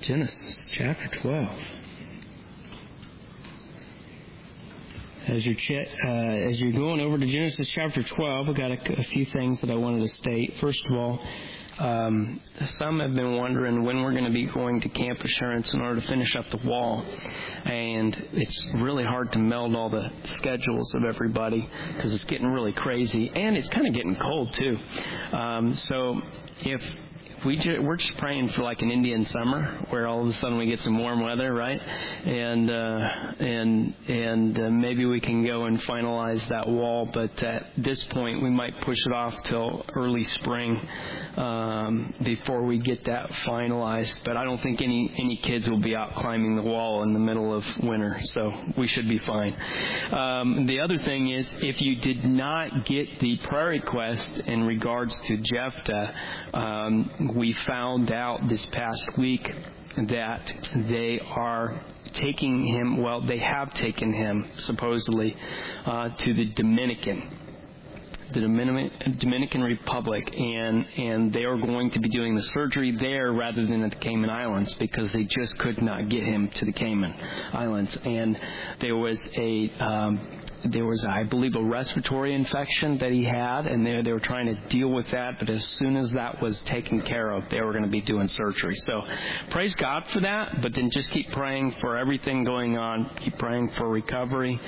Genesis chapter 12. As you're going over to Genesis chapter 12, I've got a few things that I wanted to state. First of all, some have been wondering when we're going to be going to Camp Assurance in order to finish up the wall. And it's really hard to meld all the schedules of everybody because it's getting really crazy. And it's kind of getting cold, too. So if we're just praying for like an Indian summer where all of a sudden we get some warm weather, right? And maybe we can go and finalize that wall. But at this point, we might push it off till early spring before we get that finalized. But I don't think any kids will be out climbing the wall in the middle of winter, so we should be fine. The other thing is, if you did not get the prayer request in regards to Jephthah, we found out this past week that they are taking him, they have taken him, supposedly, to the Dominican Republic, and they are going to be doing the surgery there rather than at the Cayman Islands because they just could not get him to the Cayman Islands. And there was I believe, a respiratory infection that he had, and they were trying to deal with that. But as soon as that was taken care of, they were going to be doing surgery. So praise God for that, but then just keep praying for everything going on. Keep praying for recovery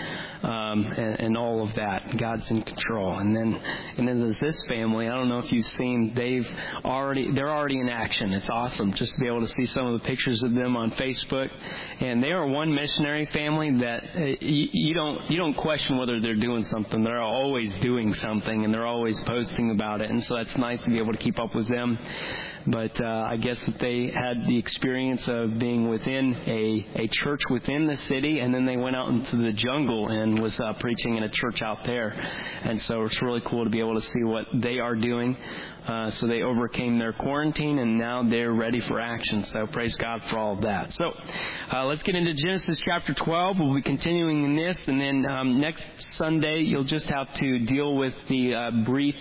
and all of that. God's in control. And then there's this family. I don't know if you've seen, they're already in action. It's awesome just to be able to see some of the pictures of them on Facebook. And they are one missionary family that you don't question whether they're doing something. They're always doing something, and they're always posting about it, and so that's nice to be able to keep up with them. But I guess that they had the experience of being within a church within the city, and then they went out into the jungle and was preaching in a church out there. And so it's really cool to be able to see what they are doing. So they overcame their quarantine, and now they're ready for action. So praise God for all of that. So let's get into Genesis chapter 12. We'll be continuing in this, and then next Sunday you'll just have to deal with the brief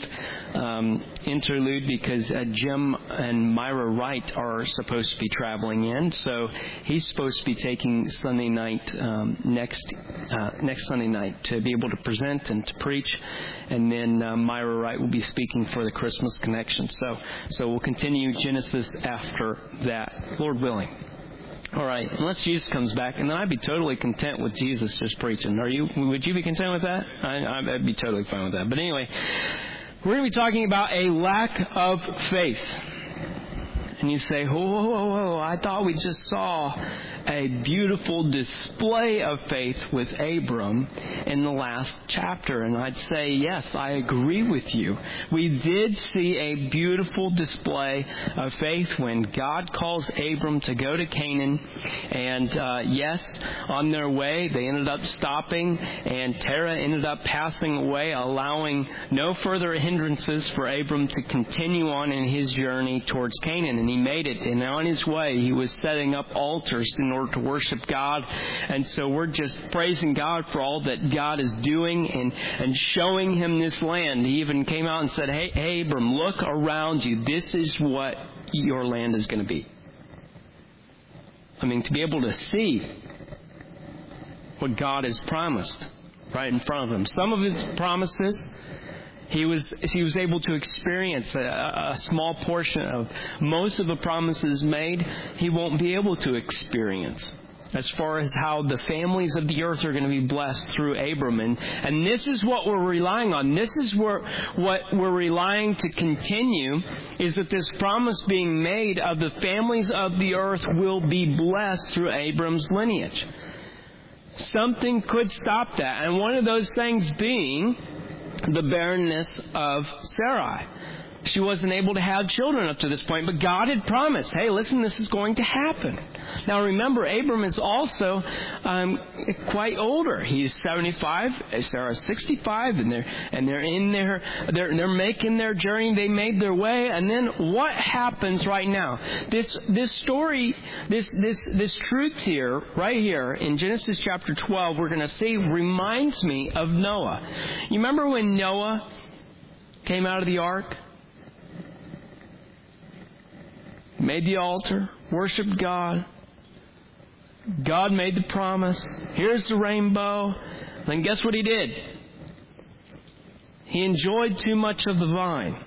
interlude because Jim and Myra Wright are supposed to be traveling in. So he's supposed to be taking Sunday night next Sunday night to be able to present and to preach, and then Myra Wright will be speaking for the Christmas Connection. So we'll continue Genesis after that, Lord willing. All right, unless Jesus comes back, and then I'd be totally content with Jesus just preaching. Would you be content with that? I'd be totally fine with that. But anyway, we're going to be talking about a lack of faith. And you say, whoa, I thought we just saw a beautiful display of faith with Abram in the last chapter. And I'd say, yes, I agree with you. We did see a beautiful display of faith when God calls Abram to go to Canaan. And yes, on their way, they ended up stopping, and Terah ended up passing away, allowing no further hindrances for Abram to continue on in his journey towards Canaan. And he made it. And on his way, he was setting up altars in order to worship God. And so we're just praising God for all that God is doing and showing him this land. He even came out and said, hey, Abram, look around you. This is what your land is going to be. I mean, to be able to see what God has promised right in front of him. Some of his promises, he was able to experience a small portion of. Most of the promises made, he won't be able to experience, as far as how the families of the earth are going to be blessed through Abram. And this is what we're relying on. This is what we're relying to continue, is that this promise being made of the families of the earth will be blessed through Abram's lineage. Something could stop that, and one of those things being the barrenness of Sarai. She wasn't able to have children up to this point, but God had promised, hey, listen, this is going to happen. Now remember, Abram is also quite older. He's 75, Sarah's 65, and they're making their journey. They made their way, and then what happens right now? This story, this truth here, right here in Genesis chapter 12, we're going to see, reminds me of Noah. You remember when Noah came out of the ark? made the altar, worshiped God. God made the promise. Here's the rainbow. Then guess what he did? He enjoyed too much of the vine.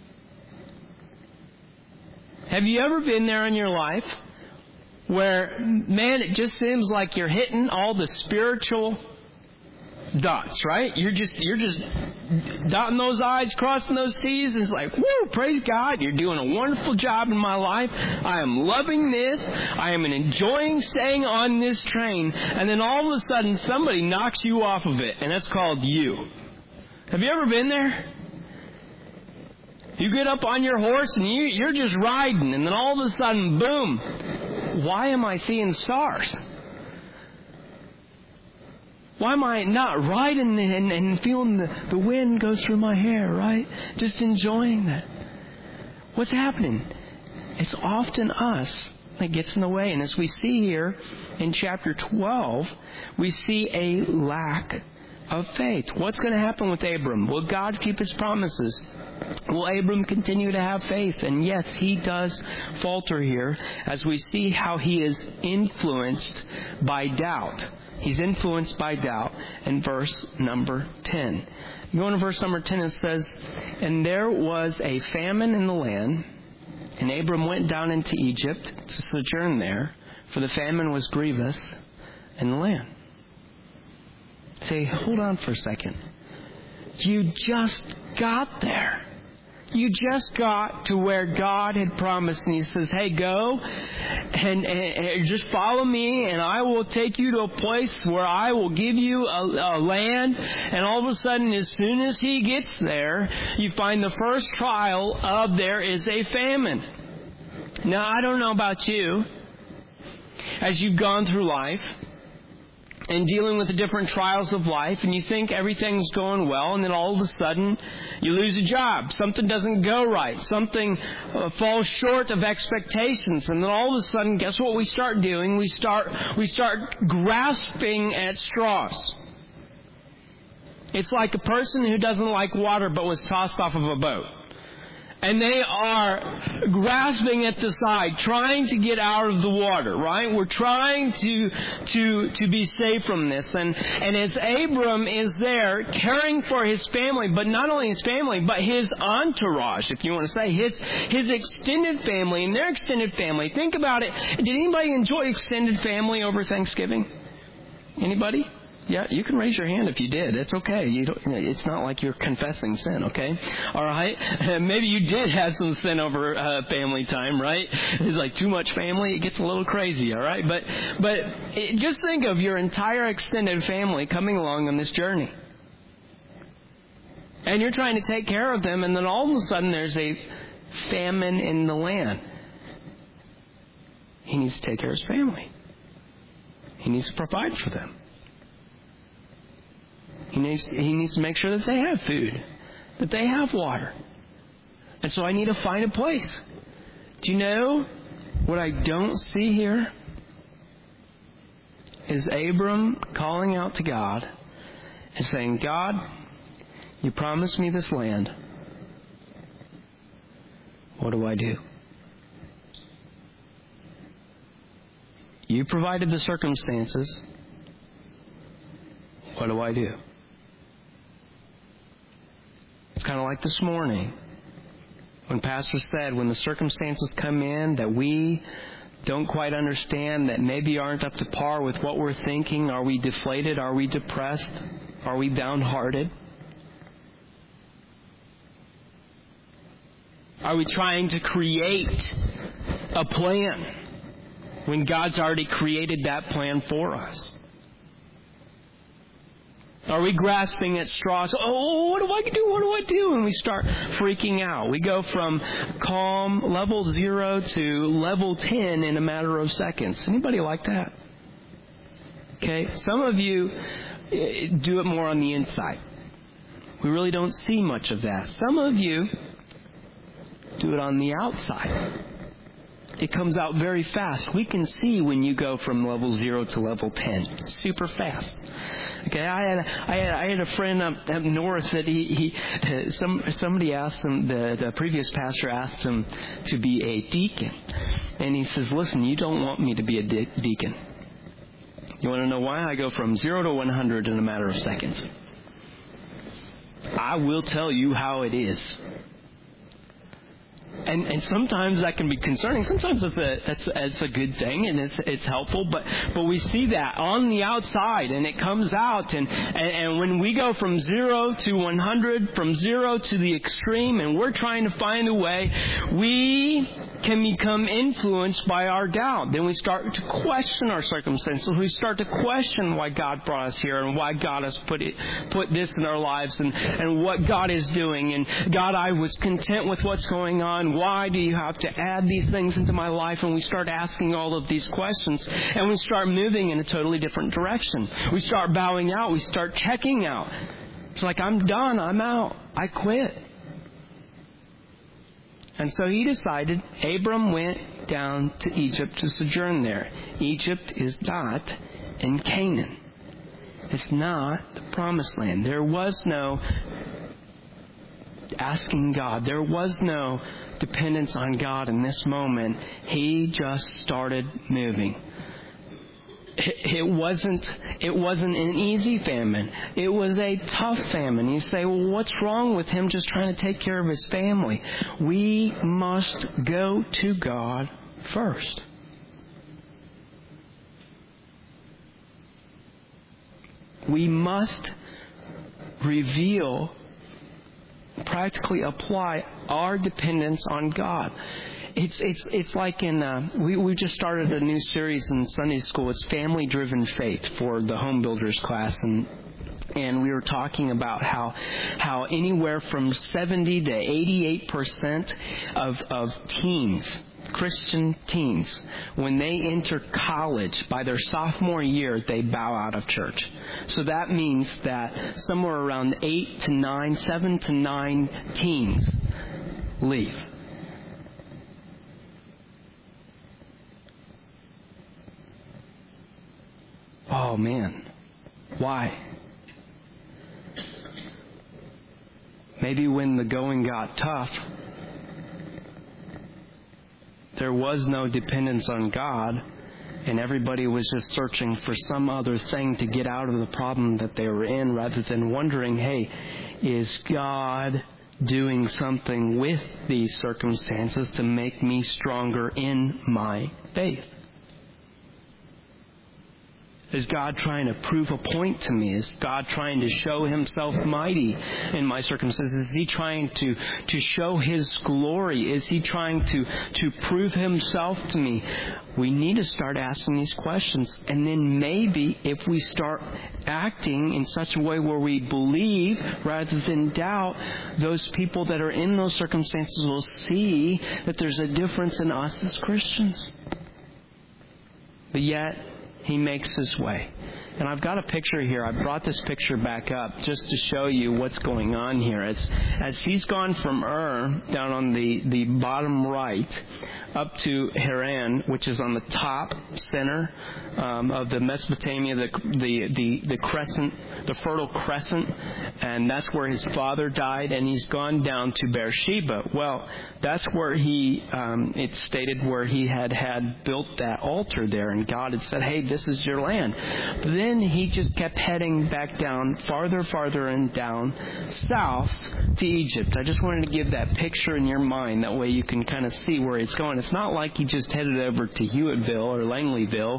Have you ever been there in your life where, man, it just seems like you're hitting all the spiritual dots, right? You're just dotting those I's, crossing those T's, and it's like, woo, praise God, you're doing a wonderful job in my life. I am loving this. I am enjoying staying on this train. And then all of a sudden, somebody knocks you off of it, and that's called you. Have you ever been there? You get up on your horse, and you're just riding, and then all of a sudden, boom, why am I seeing stars? Why am I not riding and feeling the wind go through my hair, right? Just enjoying that. What's happening? It's often us that gets in the way. And as we see here in chapter 12, we see a lack of faith. What's going to happen with Abram? Will God keep his promises? Will Abram continue to have faith? And yes, he does falter here as we see how he is influenced by doubt. He's influenced by doubt in verse number 10. You go into verse number 10, it says, "And there was a famine in the land, and Abram went down into Egypt to sojourn there, for the famine was grievous in the land." Say, hold on for a second. You just got there. You just got to where God had promised, and he says, hey, go and just follow me, and I will take you to a place where I will give you a land. And all of a sudden, as soon as he gets there, you find the first trial of there is a famine. Now, I don't know about you, as you've gone through life and dealing with the different trials of life, and you think everything's going well, and then all of a sudden you lose a job. Something doesn't go right. Something falls short of expectations, and then all of a sudden, guess what we start doing? We start grasping at straws. It's like a person who doesn't like water but was tossed off of a boat. And they are grasping at the side, trying to get out of the water, right? We're trying to be safe from this. And as Abram is there caring for his family, but not only his family, but his entourage, if you want to say, his extended family and their extended family. Think about it. Did anybody enjoy extended family over Thanksgiving? Anybody? Yeah, you can raise your hand if you did. It's okay. It's not like you're confessing sin, okay? All right? Maybe you did have some sin over family time, right? It's like too much family. It gets a little crazy, all right? But just think of your entire extended family coming along on this journey. And you're trying to take care of them, and then all of a sudden there's a famine in the land. He needs to take care of his family. He needs to provide for them. He needs to make sure that they have food, that they have water. And so I need to find a place. Do you know what I don't see here? Is Abram calling out to God and saying, God, you promised me this land. What do I do? You provided the circumstances. What do I do? It's kind of like this morning when Pastor said when the circumstances come in that we don't quite understand, that maybe aren't up to par with what we're thinking. Are we deflated? Are we depressed? Are we downhearted? Are we trying to create a plan when God's already created that plan for us? Are we grasping at straws? Oh, what do I do? What do I do? And we start freaking out. We go from calm, level 0 to level 10 in a matter of seconds. Anybody like that? Okay, some of you do it more on the inside. We really don't see much of that. Some of you do it on the outside. It comes out very fast. We can see when you go from level 0 to level 10. Super fast. Okay, I had a friend up north that somebody asked him, the previous pastor asked him to be a deacon, and he says, "Listen, you don't want me to be a deacon. You want to know why? I go from 0 to 100 in a matter of seconds. I will tell you how it is." And sometimes that can be concerning. Sometimes it's a good thing and it's helpful. But we see that on the outside, and it comes out. And when we go from 0 to 100, from 0 to the extreme, and we're trying to find a way, we can become influenced by our doubt. Then we start to question our circumstances. We start to question why God brought us here and why God has put this in our lives and what God is doing. And God, I was content with what's going on. Why do you have to add these things into my life? And we start asking all of these questions, and we start moving in a totally different direction. We start bowing out. We start checking out. It's like, I'm done. I'm out. I quit. And so he decided, Abram went down to Egypt to sojourn there. Egypt is not in Canaan. It's not the promised land. There was no asking God. There was no dependence on God in this moment. He just started moving. It wasn't an easy famine. It was a tough famine. You say, well, what's wrong with him just trying to take care of his family? We must go to God first. We must reveal, practically apply our dependence on God. It's like we just started a new series in Sunday school. It's Family Driven Faith for the Home Builders class, and we were talking about how anywhere from 70 to 88% of teens, Christian teens, when they enter college, by their sophomore year, they bow out of church. So that means that somewhere around 7 to 9 teens leave. Oh, man. Why? Maybe when the going got tough, there was no dependence on God, and everybody was just searching for some other thing to get out of the problem that they were in, rather than wondering, hey, is God doing something with these circumstances to make me stronger in my faith? Is God trying to prove a point to me? Is God trying to show himself mighty in my circumstances? Is he trying to show his glory? Is he trying to prove himself to me? We need to start asking these questions. And then maybe if we start acting in such a way where we believe rather than doubt, those people that are in those circumstances will see that there's a difference in us as Christians. But yet, he makes his way. And I've got a picture here. I brought this picture back up just to show you what's going on here. As he's gone from Ur, down on the bottom right, up to Haran, which is on the top center of the Mesopotamia, the crescent, the Fertile Crescent, and that's where his father died, and he's gone down to Beersheba. Well, that's where it's stated where he had built that altar there, and God had said, hey, this is your land. But then he just kept heading back down, farther and down, south to Egypt. I just wanted to give that picture in your mind. That way you can kind of see where it's going. It's not like he just headed over to Hewitttville or Langleyville.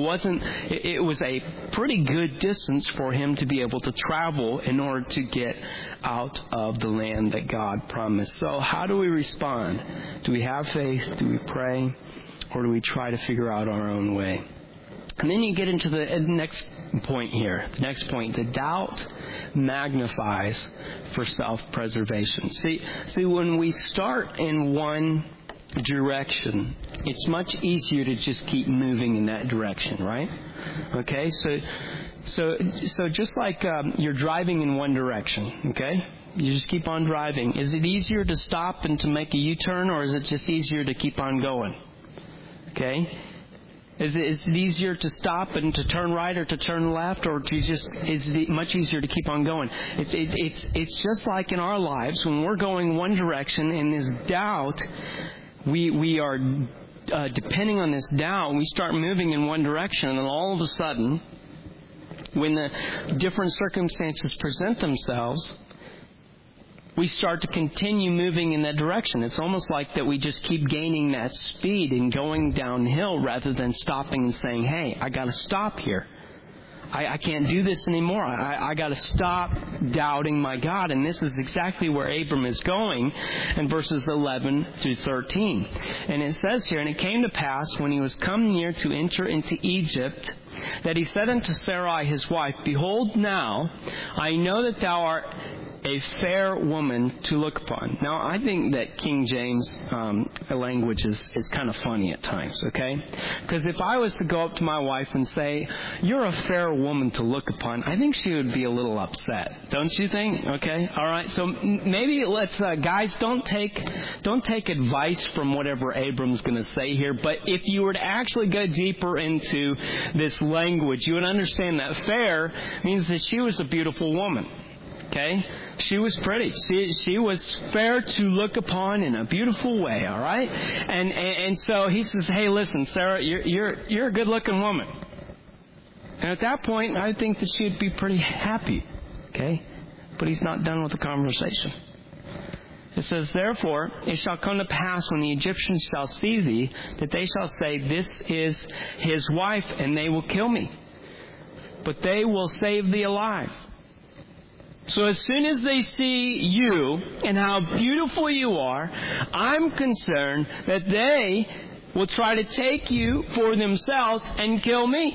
It was a pretty good distance for him to be able to travel in order to get out of the land that God promised. So how do we respond? Do we have faith? Do we pray? Or do we try to figure out our own way? And then you get into the next point here. The next point, the doubt magnifies for self-preservation. See, when we start in one direction, it's much easier to just keep moving in that direction, right? Okay, so just like you're driving in one direction, okay? You just keep on driving. Is it easier to stop and to make a U-turn, or is it just easier to keep on going? Okay? Is it easier to stop and to turn right or to turn left, or is it much easier to keep on going? It's just like in our lives when we're going one direction and there's doubt, we are depending on this doubt. We start moving in one direction, and all of a sudden, when the different circumstances present themselves, we start to continue moving in that direction. It's almost like that we just keep gaining that speed and going downhill rather than stopping and saying, hey, I got to stop here. I can't do this anymore. I got to stop doubting my God. And this is exactly where Abram is going in verses 11 through 13. And it says here, and it came to pass when he was come near to enter into Egypt, that he said unto Sarai his wife, Behold now, I know that thou art a fair woman to look upon. Now, I think that King James language is kind of funny at times, okay? Because if I was to go up to my wife and say, you're a fair woman to look upon, I think she would be a little upset. Don't you think? Okay? All right. So maybe let's, guys, don't take advice from whatever Abram's going to say here. But if you were to actually go deeper into this language, you would understand that fair means that she was a beautiful woman. Okay? She was pretty. She was fair to look upon in a beautiful way, all right? And so he says, hey, listen, Sarah, you're a good-looking woman. And at that point, I think that she'd be pretty happy, okay? But he's not done with the conversation. It says, Therefore, it shall come to pass when the Egyptians shall see thee, that they shall say, This is his wife, and they will kill me. But they will save thee alive. So as soon as they see you and how beautiful you are, I'm concerned that they will try to take you for themselves and kill me.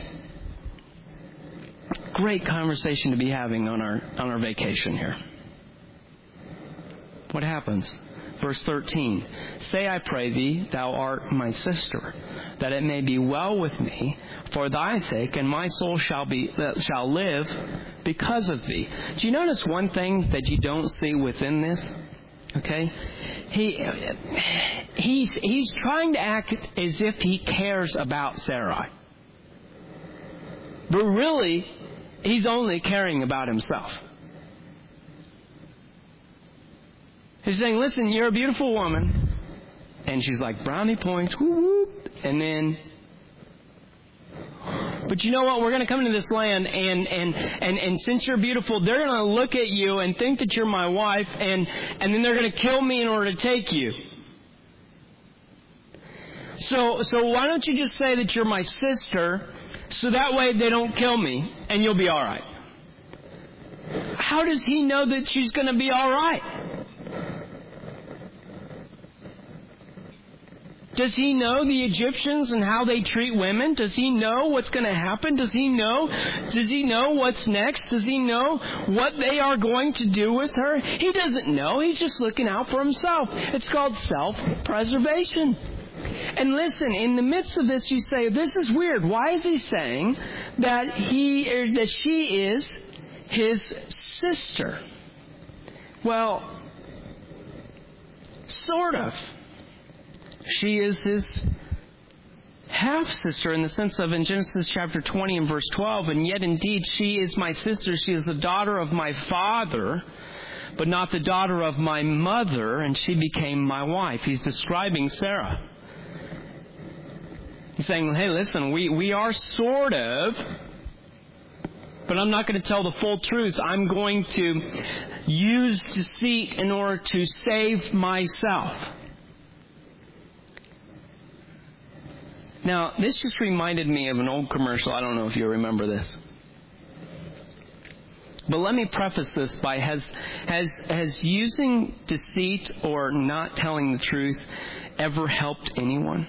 Great conversation to be having on our vacation here. What happens? Verse 13, Say, I pray thee, thou art my sister, that it may be well with me for thy sake, and my soul shall live because of thee. Do you notice one thing that you don't see within this? Okay? He's trying to act as if he cares about Sarai. But really, he's only caring about himself. He's saying, listen, you're a beautiful woman. And she's like, brownie points, whoop, whoop. And then, but you know what? We're going to come into this land, and since you're beautiful, they're going to look at you and think that you're my wife, and then they're going to kill me in order to take you. So why don't you just say that you're my sister, so that way they don't kill me, and you'll be all right. How does he know that she's going to be all right? Does he know the Egyptians and how they treat women? Does he know what's going to happen? Does he know what's next? Does he know what they are going to do with her? He doesn't know. He's just looking out for himself. It's called self-preservation. And listen, in the midst of this, you say, this is weird. Why is he saying that she is his sister? Well, sort of. She is his half-sister in the sense of in Genesis chapter 20 and verse 12, and yet indeed she is my sister. She is the daughter of my father, but not the daughter of my mother, and she became my wife. He's describing Sarah. He's saying, hey, listen, we are sort of, but I'm not going to tell the full truth. I'm going to use deceit in order to save myself. Now, this just reminded me of an old commercial. I don't know if you remember this. But let me preface this by, has using deceit or not telling the truth ever helped anyone?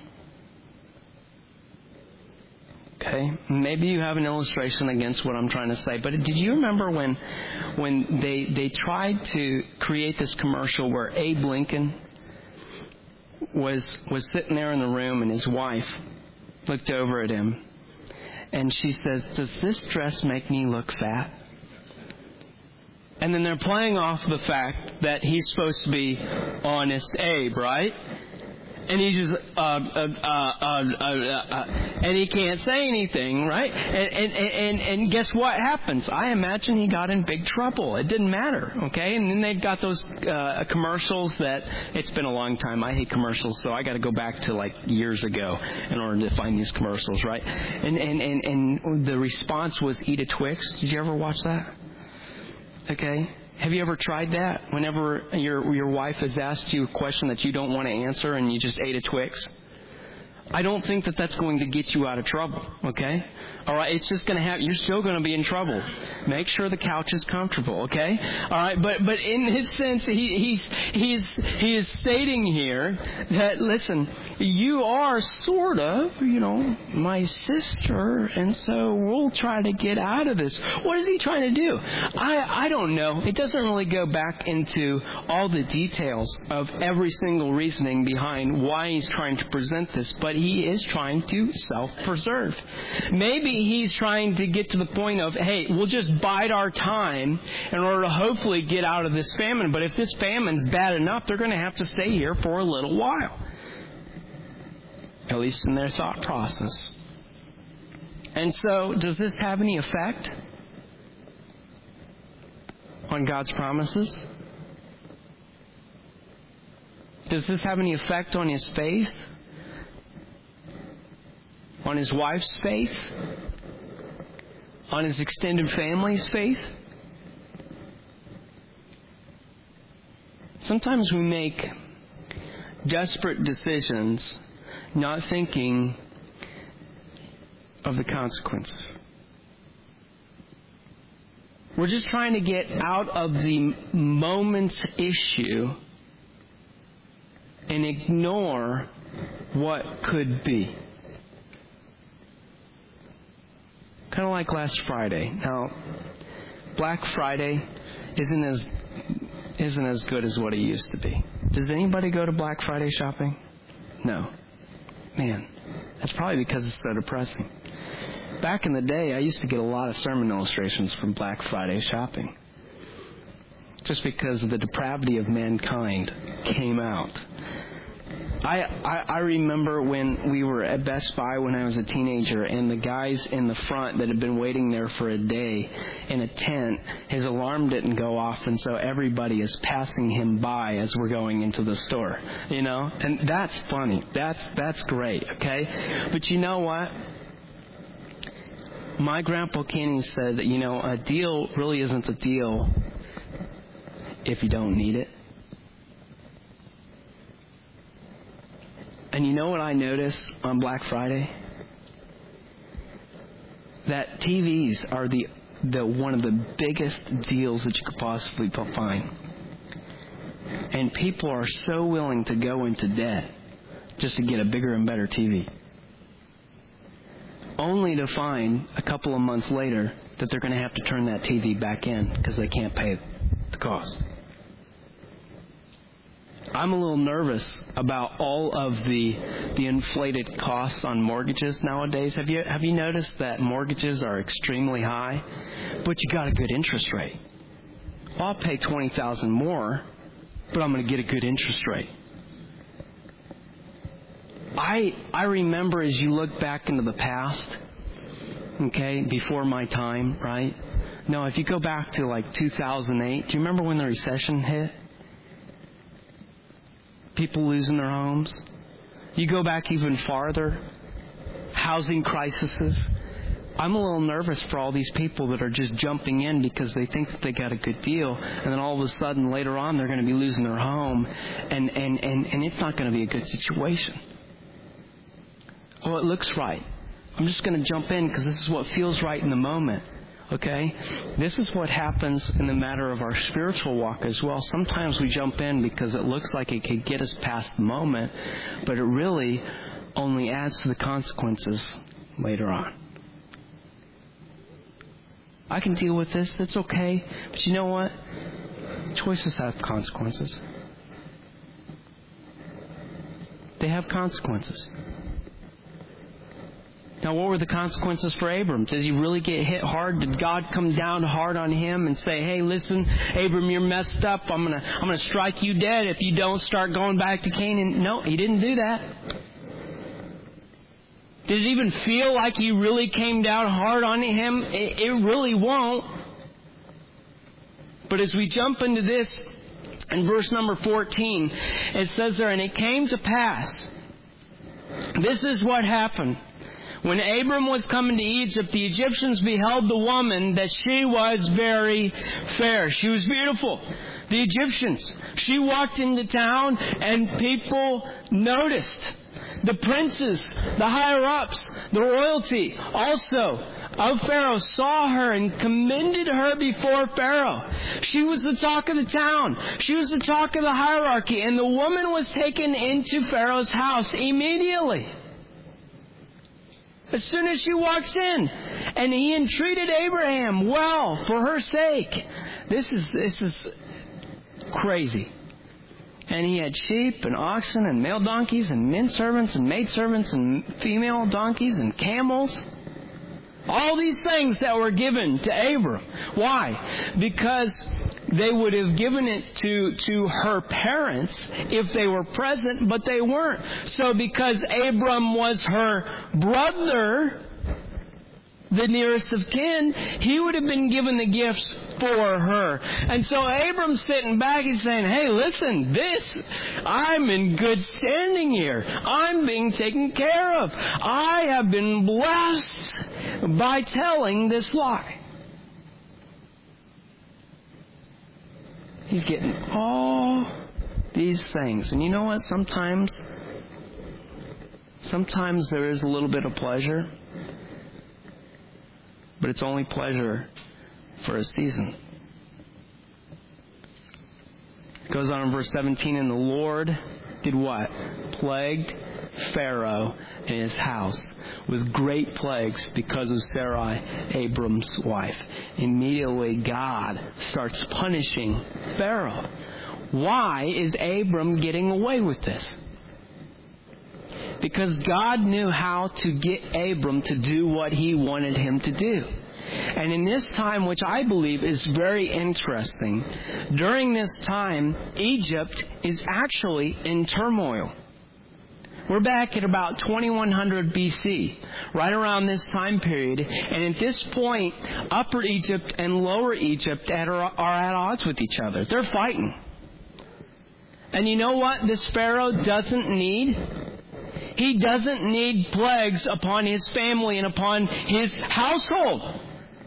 Okay, maybe you have an illustration against what I'm trying to say. But did you remember when they tried to create this commercial where Abe Lincoln was sitting there in the room and his wife looked over at him and she says, does this dress make me look fat? And then they're playing off the fact that he's supposed to be Honest Abe, right? And he's just, and he can't say anything, right? And guess what happens? I imagine he got in big trouble. It didn't matter, okay? And then they've got those commercials that, it's been a long time. I hate commercials, so I got to go back to like years ago in order to find these commercials, right? And the response was eat a Twix. Did you ever watch that? Okay. Have you ever tried that? Whenever your wife has asked you a question that you don't want to answer and you just ate a Twix? I don't think that that's going to get you out of trouble, okay? All right, it's just going to have, you're still going to be in trouble. Make sure the couch is comfortable, okay? All right, but in his sense, he is stating here that, listen, you are sort of, my sister, and so we'll try to get out of this. What is he trying to do? I don't know. It doesn't really go back into all the details of every single reasoning behind why he's trying to present this, but he is trying to self-preserve. Maybe he's trying to get to the point of, hey, we'll just bide our time in order to hopefully get out of this famine. But if this famine's bad enough, they're going to have to stay here for a little while. At least in their thought process. And so, does this have any effect on God's promises? Does this have any effect on his faith? On his wife's faith? On his extended family's faith? Sometimes we make desperate decisions not thinking of the consequences. We're just trying to get out of the moment's issue and ignore what could be. Kind of like last Friday. Now, Black Friday isn't as good as what it used to be. Does anybody go to Black Friday shopping? No. Man, that's probably because it's so depressing. Back in the day, I used to get a lot of sermon illustrations from Black Friday shopping. Just because the depravity of mankind came out. I remember when we were at Best Buy when I was a teenager, and the guys in the front that had been waiting there for a day in a tent, his alarm didn't go off, and so everybody is passing him by as we're going into the store, and that's funny. That's great, okay? But you know what? My Grandpa Kenny said that, a deal really isn't a deal if you don't need it. And you know what I notice on Black Friday? That TVs are the one of the biggest deals that you could possibly find. And people are so willing to go into debt just to get a bigger and better TV. Only to find a couple of months later that they're going to have to turn that TV back in because they can't pay the cost. I'm a little nervous about all of the inflated costs on mortgages nowadays. Have you noticed that mortgages are extremely high, but you got a good interest rate? Well, I'll pay $20,000 more, but I'm going to get a good interest rate. I remember as you look back into the past, okay, before my time, right? No, if you go back to like 2008, do you remember when the recession hit? People losing their homes. You go back even farther, housing crises. I'm a little nervous for all these people that are just jumping in because they think that they got a good deal, and then all of a sudden later on they're going to be losing their home, and it's not going to be a good situation. Oh, it looks right. I'm just going to jump in because this is what feels right in the moment. Okay? This is what happens in the matter of our spiritual walk as well. Sometimes we jump in because it looks like it could get us past the moment, but it really only adds to the consequences later on. I can deal with this. That's okay. But you know what? Choices have consequences. They have consequences. Now, what were the consequences for Abram? Does he really get hit hard? Did God come down hard on him and say, hey, listen, Abram, you're messed up. I'm gonna strike you dead if you don't start going back to Canaan? No, he didn't do that. Did it even feel like he really came down hard on him? It really won't. But as we jump into this, in verse number 14, it says there, and it came to pass, this is what happened. When Abram was coming to Egypt, the Egyptians beheld the woman that she was very fair. She was beautiful. The Egyptians. She walked into town and people noticed. The princes, the higher-ups, the royalty also of Pharaoh saw her and commended her before Pharaoh. She was the talk of the town. She was the talk of the hierarchy. And the woman was taken into Pharaoh's house immediately. As soon as she walks in, and he entreated Abraham well for her sake. This is crazy. And he had sheep and oxen and male donkeys and men servants and maid servants and female donkeys and camels. All these things that were given to Abram. Why? Because they would have given it to her parents if they were present, but they weren't. So because Abram was her brother, the nearest of kin, he would have been given the gifts for her. And so Abram's sitting back, he's saying, hey, listen, I'm in good standing here. I'm being taken care of. I have been blessed by telling this lie. He's getting all these things. And you know what? Sometimes there is a little bit of pleasure. But it's only pleasure for a season. It goes on in verse 17, and the Lord did what? Plagued Pharaoh and his house with great plagues because of Sarai, Abram's wife. Immediately God starts punishing Pharaoh. Why is Abram getting away with this? Because God knew how to get Abram to do what he wanted him to do. And in this time, which I believe is very interesting, during this time, Egypt is actually in turmoil. We're back at about 2100 BC, right around this time period. And at this point, Upper Egypt and Lower Egypt are at odds with each other. They're fighting. And you know what this Pharaoh doesn't need? He doesn't need plagues upon his family and upon his household.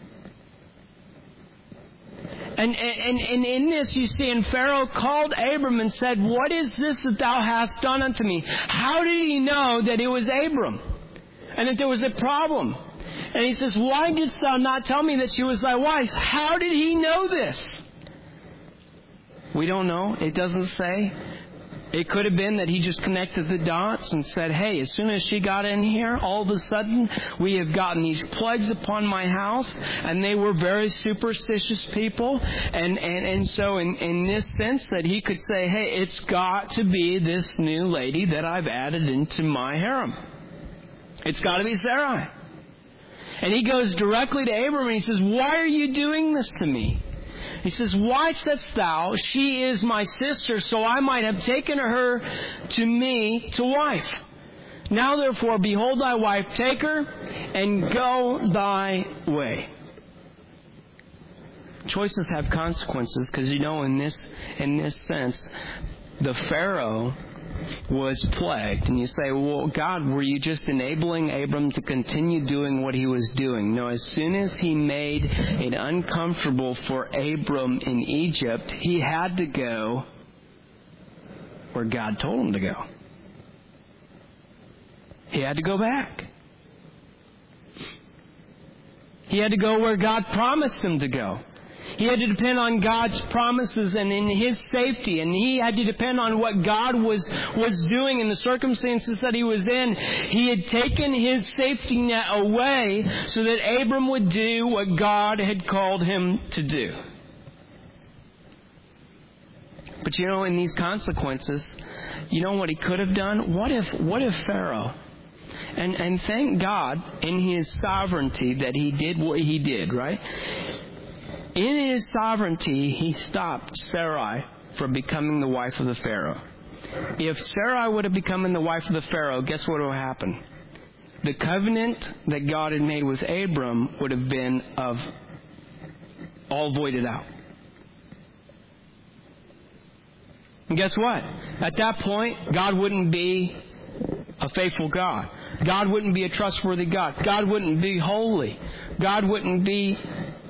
And in this you see, and Pharaoh called Abram and said, what is this that thou hast done unto me? How did he know that it was Abram? And that there was a problem? And he says, why didst thou not tell me that she was thy wife? How did he know this? We don't know. It doesn't say. It could have been that he just connected the dots and said, hey, as soon as she got in here, all of a sudden, we have gotten these plagues upon my house. And they were very superstitious people. And so in this sense that he could say, hey, it's got to be this new lady that I've added into my harem. It's got to be Sarai. And he goes directly to Abram and he says, why are you doing this to me? He says, why saidst thou, she is my sister, so I might have taken her to me to wife? Now therefore, behold thy wife, take her, and go thy way. Choices have consequences, because you know in this sense, the Pharaoh was plagued. And you say, well, God, were you just enabling Abram to continue doing what he was doing? No, as soon as he made it uncomfortable for Abram in Egypt, he had to go where God told him to go. He had to go back. He had to go where God promised him to go. He had to depend on God's promises and in His safety. And he had to depend on what God was doing in the circumstances that he was in. He had taken his safety net away so that Abram would do what God had called him to do. But you know, in these consequences, you know what he could have done? What if Pharaoh And thank God in His sovereignty that He did what He did, right? In His sovereignty, He stopped Sarai from becoming the wife of the Pharaoh. If Sarai would have become the wife of the Pharaoh, guess what would have happened? The covenant that God had made with Abram would have been all voided out. And guess what? At that point, God wouldn't be a faithful God. God wouldn't be a trustworthy God. God wouldn't be holy. God wouldn't be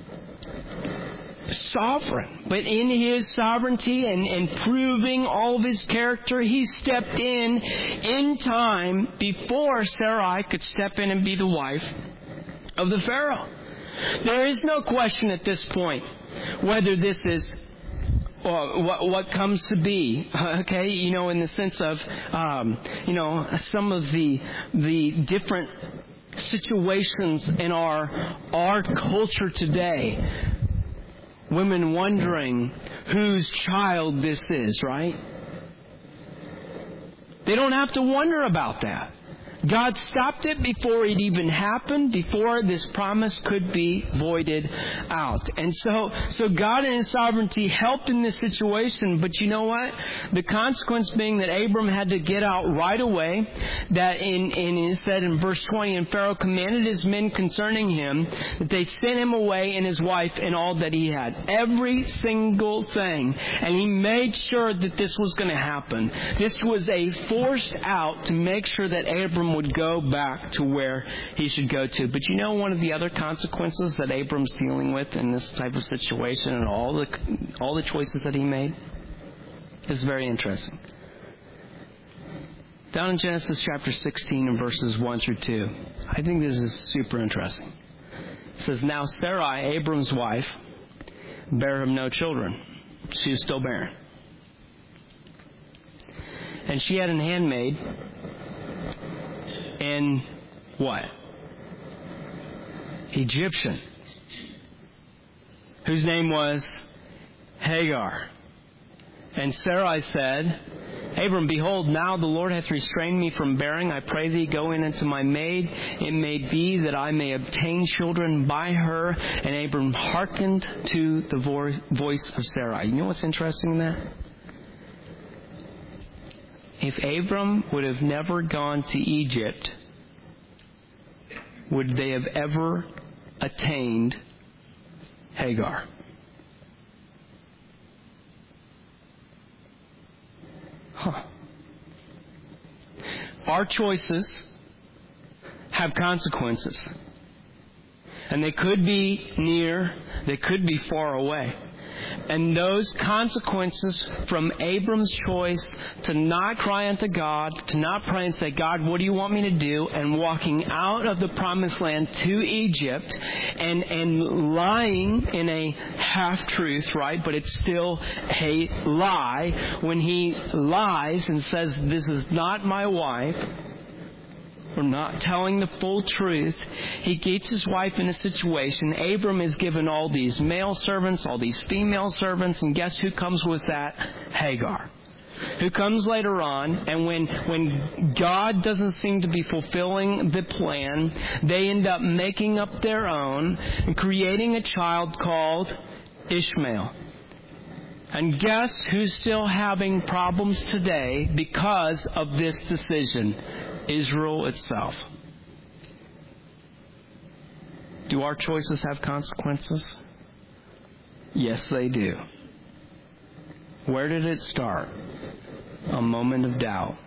sovereign. But in His sovereignty and proving all of His character, He stepped in time before Sarai could step in and be the wife of the Pharaoh. There is no question at this point whether this is what comes to be, okay? In the sense of, some of the different situations in our culture today. Women wondering whose child this is, right? They don't have to wonder about that. God stopped it before it even happened, before this promise could be voided out. And so God in His sovereignty helped in this situation, but you know what? The consequence being that Abram had to get out right away, that it said in verse 20, and Pharaoh commanded his men concerning him that they sent him away and his wife and all that he had. Every single thing. And he made sure that this was going to happen. This was a forced out to make sure that Abram would go back to where he should go to. But one of the other consequences that Abram's dealing with in this type of situation and all the choices that he made is very interesting. Down in Genesis chapter 16 and verses 1 through 2, I think this is super interesting. It says, now Sarai, Abram's wife, bare him no children. She was still barren. And she had an handmaid, and what? Egyptian, whose name was Hagar. And Sarai said, Abram, behold, now the Lord hath restrained me from bearing. I pray thee, go in unto my maid. It may be that I may obtain children by her. And Abram hearkened to the voice of Sarai. You know what's interesting in that? If Abram would have never gone to Egypt, would they have ever attained Hagar? Our choices have consequences. And they could be near, they could be far away. And those consequences from Abram's choice to not cry unto God, to not pray and say, God, what do you want me to do? And walking out of the promised land to Egypt and lying in a half-truth, right? But it's still a lie. When he lies and says, this is not my wife, or not telling the full truth, he gets his wife in a situation. Abram is given all these male servants, all these female servants, and guess who comes with that? Hagar, who comes later on. And when God doesn't seem to be fulfilling the plan, they end up making up their own and creating a child called Ishmael. And guess who's still having problems today because of this decision? Israel itself. Do our choices have consequences? Yes, they do. Where did it start? A moment of doubt.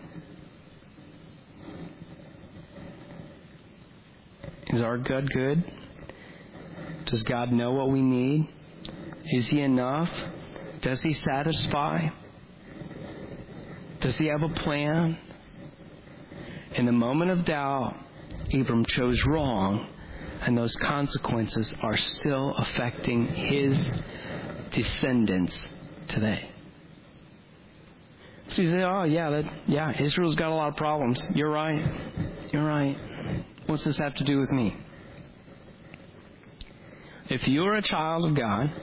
Is our God good? Does God know what we need? Is He enough? Does He satisfy? Does He have a plan? In the moment of doubt, Abram chose wrong, and those consequences are still affecting his descendants today. So you say, oh, yeah, Israel's got a lot of problems. You're right. What's this have to do with me? If you're a child of God,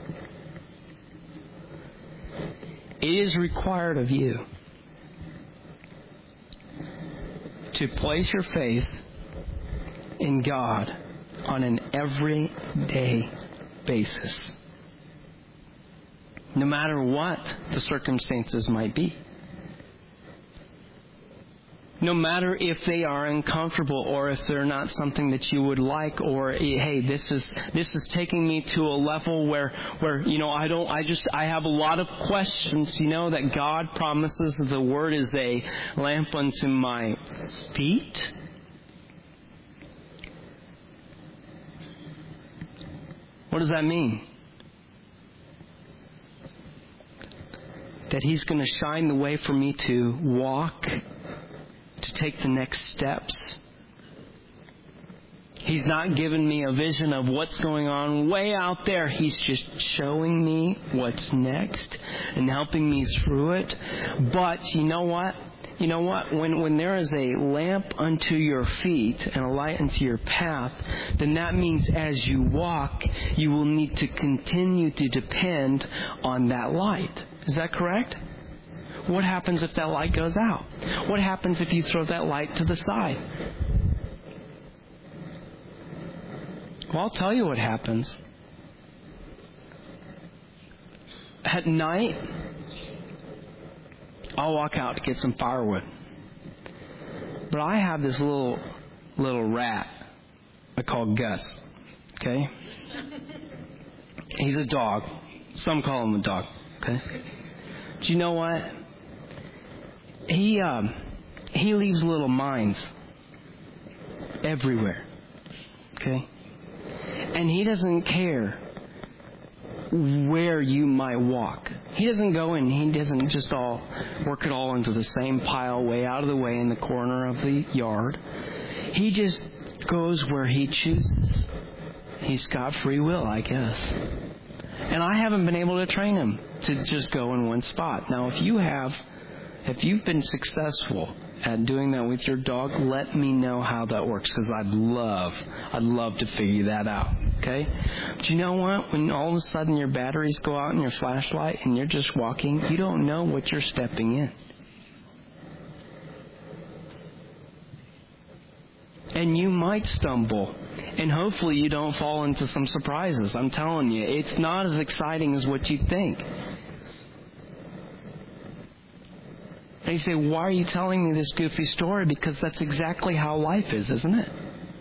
it is required of you to place your faith in God on an everyday basis, no matter what the circumstances might be. No matter if they are uncomfortable or if they're not something that you would like, or hey, this is taking me to a level where I have a lot of questions. That God promises that the Word is a lamp unto my feet. What does that mean? That He's going to shine the way for me to walk, to take the next steps. He's not giving me a vision of what's going on way out there. He's just showing me what's next and helping me through it. But you know what? When there is a lamp unto your feet and a light unto your path, then that means as you walk, you will need to continue to depend on that light. Is that correct? What happens if that light goes out? What happens if you throw that light to the side? Well, I'll tell you what happens. At night, I'll walk out to get some firewood. But I have this little rat I call Gus. Okay? He's a dog. Some call him a dog. Okay? Do you know what? He leaves little mines everywhere. Okay? And he doesn't care where you might walk. He doesn't go in, he doesn't just all work it all into the same pile way out of the way in the corner of the yard. He just goes where he chooses. He's got free will, I guess. And I haven't been able to train him to just go in one spot. Now, if you've been successful at doing that with your dog, let me know how that works, because I'd love to figure that out. Okay? But you know what? When all of a sudden your batteries go out in your flashlight and you're just walking, you don't know what you're stepping in. And you might stumble. And hopefully you don't fall into some surprises. I'm telling you, it's not as exciting as what you think. And you say, why are you telling me this goofy story? Because that's exactly how life is, isn't it?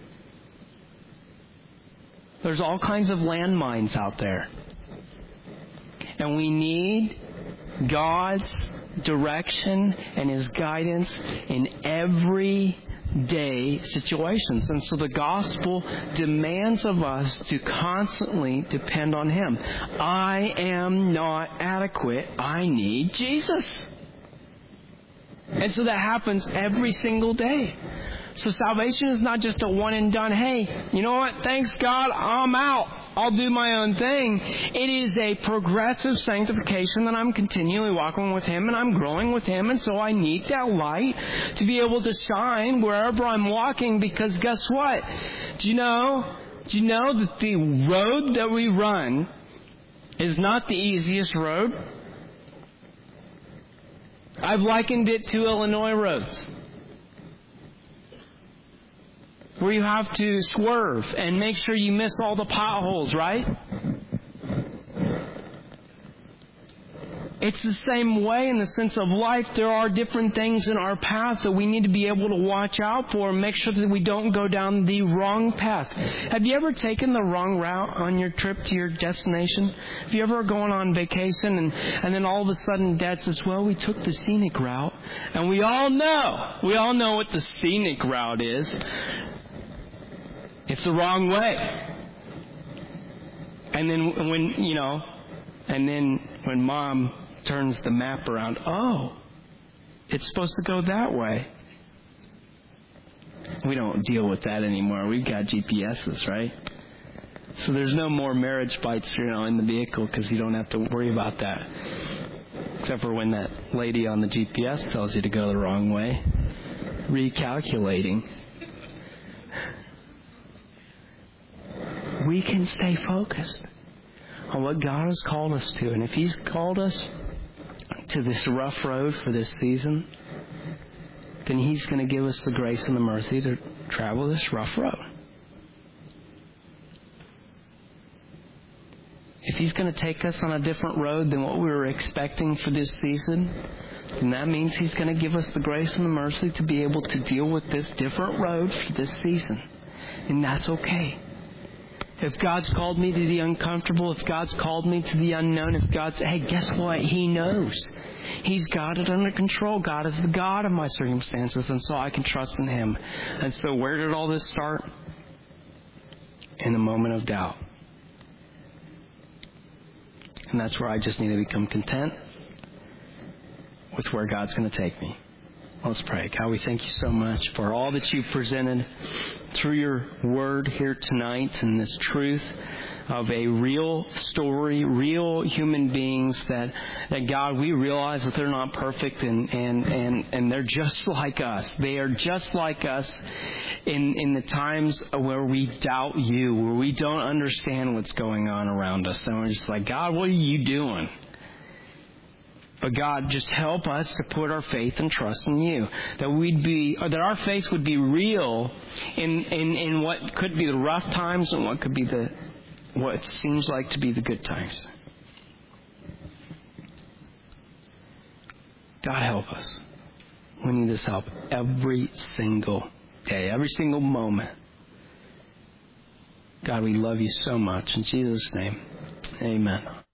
There's all kinds of landmines out there. And we need God's direction and His guidance in everyday situations. And so the gospel demands of us to constantly depend on Him. I am not adequate. I need Jesus. And so that happens every single day. So salvation is not just a one and done, hey, you know what, thanks God, I'm out. I'll do my own thing. It is a progressive sanctification that I'm continually walking with Him and I'm growing with Him. And so I need that light to be able to shine wherever I'm walking, because guess what? Do you know that the road that we run is not the easiest road? I've likened it to Illinois roads, where you have to swerve and make sure you miss all the potholes, right? It's the same way in the sense of life. There are different things in our path that we need to be able to watch out for and make sure that we don't go down the wrong path. Have you ever taken the wrong route on your trip to your destination? Have you ever gone on vacation and then all of a sudden Dad says, well, we took the scenic route. And we all know what the scenic route is. It's the wrong way. And then when Mom turns the map around, oh, it's supposed to go that way. We don't deal with that anymore. We've got GPSs, right? So there's no more marriage bites, in the vehicle, because you don't have to worry about that. Except for when that lady on the GPS tells you to go the wrong way. Recalculating. We can stay focused on what God has called us to. And if He's called us to this rough road for this season, then He's going to give us the grace and the mercy to travel this rough road. if He's going to take us on a different road than what we were expecting for this season, then that means He's going to give us the grace and the mercy to be able to deal with this different road for this season. And that's okay. If God's called me to the uncomfortable, if God's called me to the unknown, if God's, hey, guess what? He knows. He's got it under control. God is the God of my circumstances, and so I can trust in Him. And so where did all this start? In a moment of doubt. And that's where I just need to become content with where God's going to take me. Let's pray. God, we thank You so much for all that You've presented through Your Word here tonight, and this truth of a real story, real human beings that God, we realize that they're not perfect and they're just like us. They are just like us in the times where we doubt You, where we don't understand what's going on around us. And we're just like, God, what are You doing? But God, just help us to put our faith and trust in You. That our faith would be real in what could be the rough times and what could be what it seems like to be the good times. God, help us. We need this help every single day, every single moment. God, we love You so much. In Jesus' name, amen.